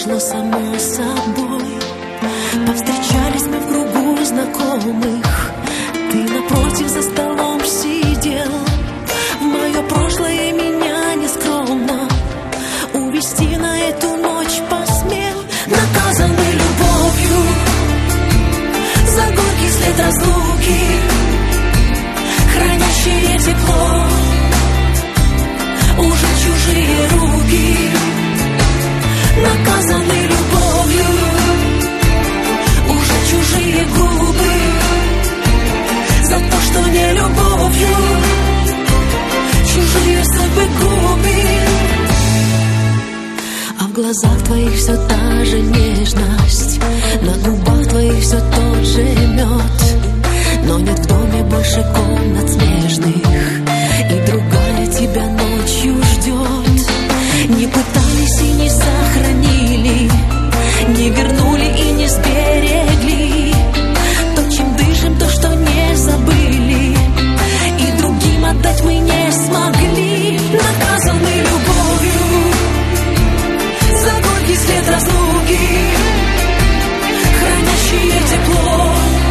прошло само собой. Повстречались мы в кругу знакомых. Ты напротив за столом сидел. В мое прошлое меня нескромно увести на эту ночь посмел. Наказанный любовью за горький след разлуки, хранящие тепло уже чужие руки. Наказанный любовью уже чужие губы за то, что не любовью чужие судьбы губит. А в глазах твоих все та же нежность, на губах твоих все тот же мед. Но нет в доме больше комнат смежных, и другая тебя ночью ждет. Не пытались и не сохранили, не вернули и не сберегли то, чем дышим, то, что не забыли, и другим отдать мы не смогли. Наказаны любовью за горький след разлуки, хранящие тепло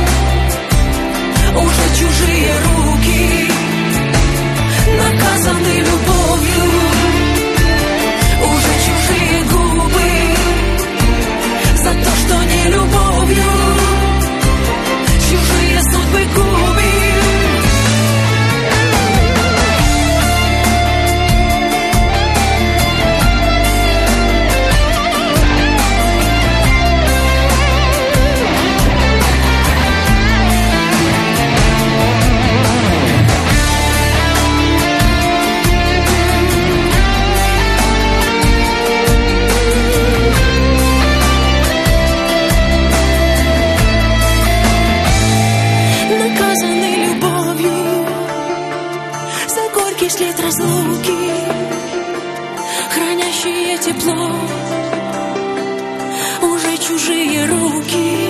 уже чужие руки. Наказаны любовью уже чужие губы за то, что не любовью чужие судьбы губит. След разлуки, хранящие тепло уже чужие руки.